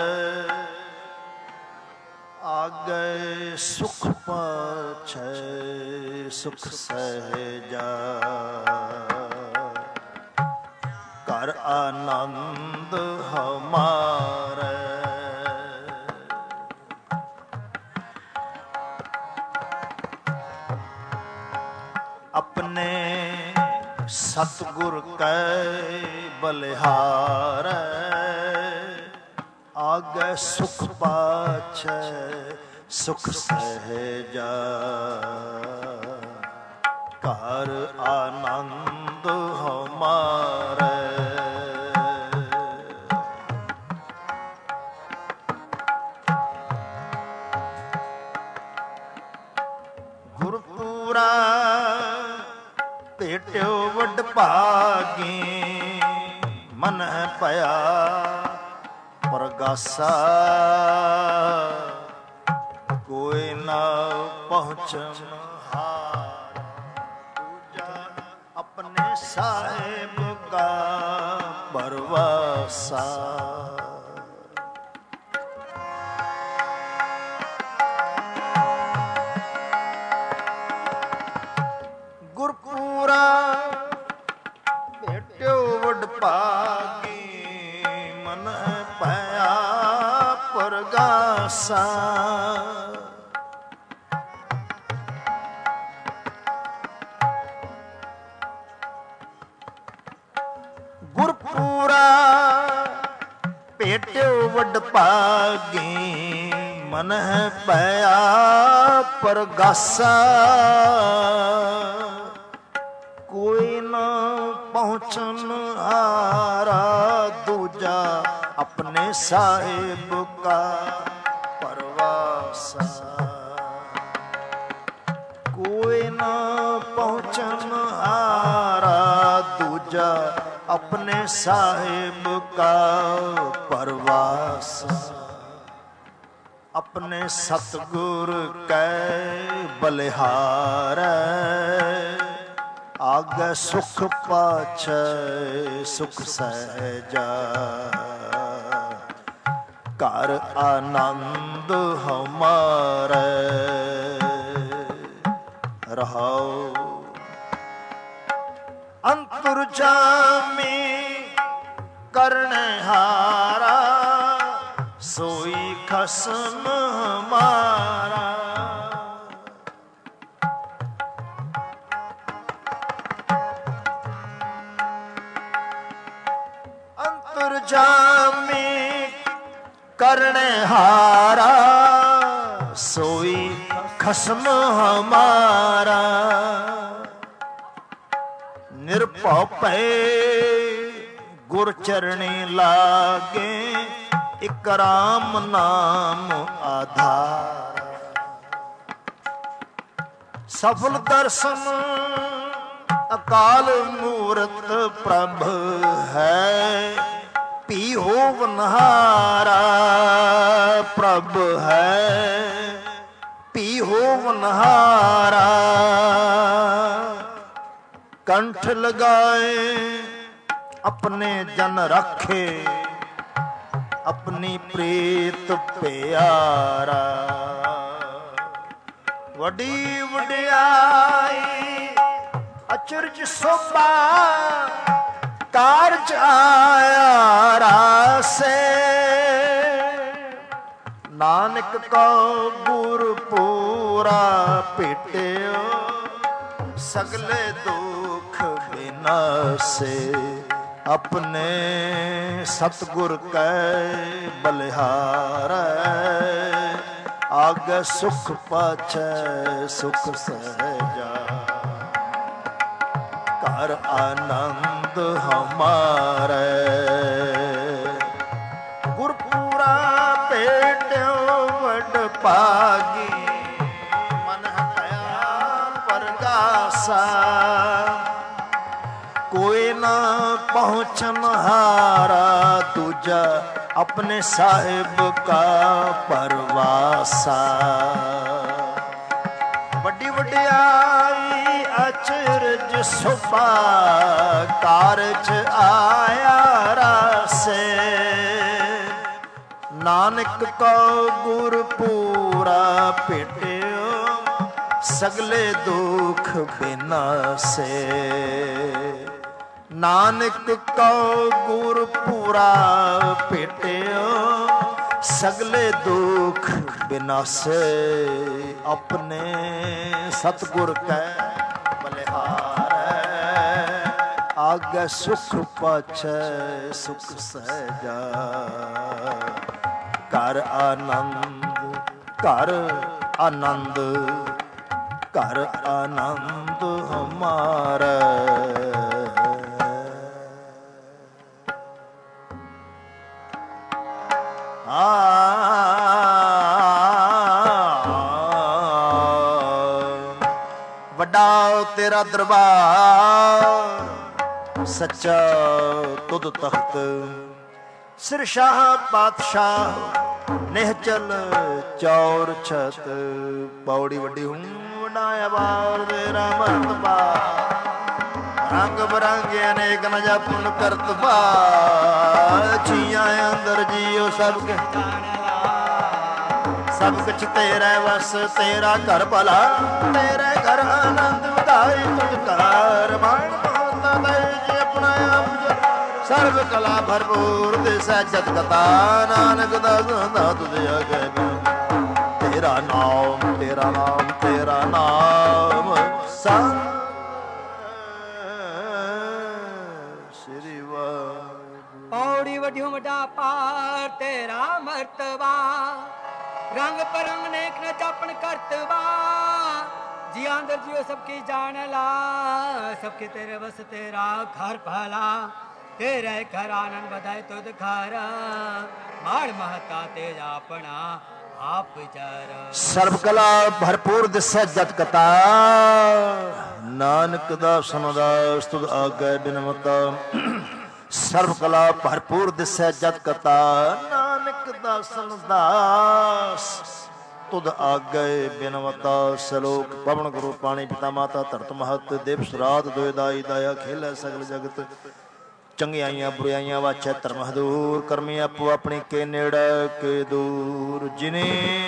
ਆਗੈ ਸੁਖ ਪਾਛੈ ਸੁਖ ਸਹਿਜਾ, ਕਰ ਆਨੰਦ ਹਮਾਰੇ। ਆਪਣੇ ਸਤਿਗੁਰ ਕੈ ਬਲਿਹਾਰੈ, ਆਗੈ ਸੁਖ ਪਾਛੈ ਸੁਖ ਸਹਿਜਾ, ਕਰ ਆਨੰਦ ਹਮਾਰੇ। ਗੁਰਪੂਰਾ ਭੇਟਿਓ ਵਡ ਭਾਗੀ, ਮਨ ਭਇਆ ਪਰਗਾਸਾ, ਕੋਈ ਨਾ ਪਹੁੰਚਣ ਹਾਰ, ਦੂਜਾ ਆਪਣੇ ਸਾਹਿਬ ਕਾ ਪਰਵਾਸਾ। ਗੁਰਪੂਰਾ ਭੇਟਿਓ ਵਡ ਭਾਗੀ, ਮਨ ਭਇਆ ਪਰਗਾਸਾ, ਗੁਰਪੂਰਾ ਭੇਟਿਓ ਵਡ ਭਾਗੀ, ਮਨ ਭਇਆ ਪਰਗਾਸਾ, ਕੋਈ ਨਾ ਪਹੁੰਚਣ ਹਾਰਾ, ਦੂਜਾ ਆਪਣੇ ਸਾਹਿਬ ਕਾ ਪਰਵਾਸਾ। ਕੋਈ ਨਾ ਪਹੁੰਚਣ ਹਾਰਾ, ਦੂਜਾ ਆਪਣੇ ਸਾਹਿਬ ਕਾ ਪਰਵਾਸਾ। ਆਪਣੇ ਸਤਿਗੁਰ ਕੈ ਬਲਿਹਾਰੈ, ਆਗੈ ਸੁਖ ਪਾਛੈ ਸੁਖ ਸਹਿਜਾ, ਕਰ ਆਨੰਦ ਹਮਾਰੇ। ਰਹਾਉ ਅੰਤਰਜਾਮੀ ਕਰਨਹਾਰਾ, ਸੋਈ ਖਸਮ ਹਮਾਰਾ। ਅੰਤਰਜਾਮੀ ਕਰਨਹਾਰਾ, ਸੋਈ ਖਸਮ ਹਮਾਰਾ। ਨਿਰਭਉ ਭੈ ਗੁਰ ਚਰਣੀ ਲਾਗੇ, ਇਕ ਰਾਮ ਨਾਮ ਆਧਾਰ। ਸਫਲ ਦਰਸ਼ਨ ਅਕਾਲ ਮੂਰਤ ਪ੍ਰਭ ਹੈ, ਪੀ ਹੋਵਨਹਾਰਾ ਪ੍ਰਭ ਹੈ, ਪੀ ਹੋਵਨਹਾਰਾ। ਕੰਠ ਲਗਾਏ ਆਪਣੇ ਜਨ ਰਾਖੇ, ਆਪਣੀ ਪ੍ਰੀਤ ਪਿਆਰਾ। ਵੱਡੀ ਵਡਿਆਈ ਅਚਰਜ ਸੋਭਾ, ਕਾਰਜ ਆਇਆ ਰਾਸੇ। ਨਾਨਕ ਕਉ ਗੁਰ ਪੂਰਾ ਭੇਟਿਓ, ਸਗਲੇ ਦੁਖ ਬਿਨਾਸੇ। ਆਪਣੇ ਸਤਿਗੁਰ ਕੈ ਬਲਿਹਾਰੈ, ਆਗੈ ਸੁਖ ਪਾਛੈ ਸੁਖ ਸਹਿਜਾ, ਕਰ ਆਨੰਦ ਹਮਾਰੇ। ਗੁਰਪੂਰਾ ਭੇਟਿਓ ਵਡ ਭਾਗੀ, ਮਨ ਭਇਆ ਪਰਗਾਸਾ। ਕੋਈ ਨਾ ਪਹੁੰਚਨ ਹਾਰਾ, ਦੂਜਾ ਆਪਣੇ ਸਾਹਿਬ ਕਾ ਪਰਵਾਸਾ। ਵੱਡੀ ਵਡਿਆਈ ਅਚਰਜ ਸੁਭਾ ਕਾਰਜ ਆਇਆ ਰਾਸੇ ਨਾਨਕ ਕੋ ਗੁਰ ਪੂਰਾ ਭੇਟਿਓ ਸਗਲੇ ਦੁਖ ਬਿਨਾਸੇ ਨਾਨਕ ਕੋ ਗੁਰ ਪੂਰਾ ਭੇਟਿਓ ਸਗਲੇ ਦੁਖ ਬਿਨਾਸੇ ਆਪਣੇ ਸਤਿਗੁਰ ਕੈ ਬਲਿਹਾਰੈ ਆਗੇ ਸੁਖ ਪਾਛੈ ਸੁਖ ਸਹਿਜਾ ਘਰ ਆਨੰਦ ਘਰ ਆਨੰਦ ਘਰ ਆਨੰਦ ਹਮਾਰਾ ਵੱਡਾ ਤੇਰਾ ਦਰਬਾਰ ਸੱਚਾ ਤੁਧ ਤਖਤ ਸਿਰ ਸ਼ਾਹ ਪਾਤਸ਼ਾਹ ਨਿਹਚਲ ਚੌਰ ਛਤ ਪੌੜੀ ਵੱਡੀ ਹੂੰ ਵਡਾਇਆ ਬਾਰ ਤੇਰਾ ਮਰਤਬਾ ਰੰਗ ਬਰੰਗੇ ਅਨੇਕ ਨ ਜਪੁਨ ਕਰਤਬਾ ਜੀਆਂ ਅੰਦਰ ਜੀਓ ਸਭ ਕੇ ਸਭ ਕੁਛ ਤੇਰਾ ਵਸ ਤੇਰਾ ਘਰ ਭਲਾ ਤੇਰੇ ਘਰ ਆਨੰਦ ਵਧਾਈ ਤੁਝ ਘਰ ਮਾਣ ਮਹੋਤਾ ਦੇ ਜੀ ਆਪਣਾ ਆਪ ਸਰਬ ਕਲਾ ਭਰਪੂਰ ਦਿਸੈ ਜਤ ਕਤਾ ਨਾਨਕ ਦਾਸ ਦਾ ਤੁਝ ਆਗੇ ਤੇਰਾ ਨਾਮ ਤੇਰਾ ਨਾਮ ਤੇਰਾ ਨਾਮ ਸੰਗ ਪੌੜੀ ਵੱਡਿਓ ਵੱਡਾ ਪਾਰ ਤੇਰਾ ਮਰਤਬਾ ਰੰਗ ਪਰੰਗ ਨੇਕ ਨ ਚਾਪਣ ਕਰਤਵਾ ਜੀ ਅੰਦਰ ਜਿਉ ਸਭ ਕੀ ਜਾਣ ਲਾ ਸਭ ਕੇ ਤੇਰੇ ਵਸ ਤੇਰਾ ਘਰ ਭਲਾ ਤੇਰੇ ਘਰ ਆਨੰਦ ਵਧਾਏ ਤੁਧ ਘਰ ਮਾੜ ਮਹਤਾ ਤੇ ਆਪਣਾ ਆਪ ਵਿਚਾਰ ਸਰਬ ਕਲਾ ਭਰਪੂਰ ਦਿਸੈ ਜਤ ਕਤਾ ਨਾਨਕ ਦਾ ਸਮਦਾਸ ਤੁਧ ਆਗੇ ਬਿਨਮਤਾ ਸਰਬ ਕਲਾ ਭਰਪੂਰ ਦਿਸੈ ਜਤ ਕਤਾ ਨਾਨਕ ਦਾ ਸੰਦਾਸ ਤੁਧ ਆਗੇ ਬਿਨਵਤਾ ਸਲੋਕ ਪਵਨ ਗੁਰੂ ਪਾਣੀ ਪਿਤਾ ਮਾਤਾ ਧਰਤ ਮਹਤ ਦਿਵਸ ਰਾਤ ਦੋਇ ਦਾਈ ਦਇਆ ਖੇਲੇ ਸਗਲ ਜਗਤ ਚੰਗਿਆਈਆਂ ਬੁਰਾਈਆਂ ਵਾਛੈ ਧਰਮ ਹਦੂਰ ਕਰਮੀ ਆਪੋ ਆਪਣੀ ਕੇ ਨੇੜੇ ਕੇ ਦੂਰ ਜਿਨੇ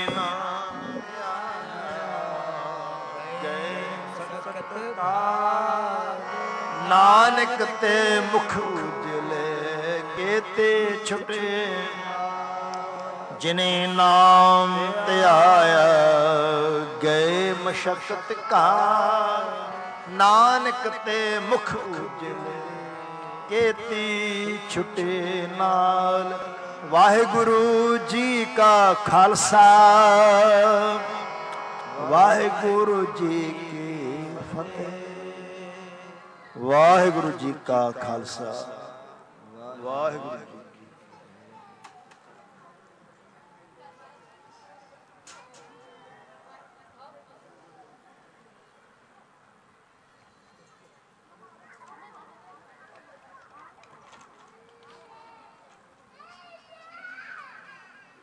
ਨਾਨਕ ਤੇ ਮੁਖ ਉਜਲੇ ਕੇਤੇ ਛੁਟੇ ਜਿਨੇ ਨਾਮ ਧਿਆਇਆ ਗਏ ਮਸ਼ਕਤ ਕਾ ਨਾਨਕ ਤੇ ਮੁਖ ਉਜਲੇ ਕੇਤੀ ਛੁਟੇ ਨਾਲ ਵਾਹਿਗੁਰੂ ਜੀ ਕਾ ਖਾਲਸਾ ਵਾਹਿਗੁਰੂ ਜੀ ਕੀ ਫਤਿਹ ਵਾਹਿਗੁਰੂ ਜੀ ਕਾ ਖਾਲਸਾ ਵਾਹਿਗੁਰੂ ਜੀ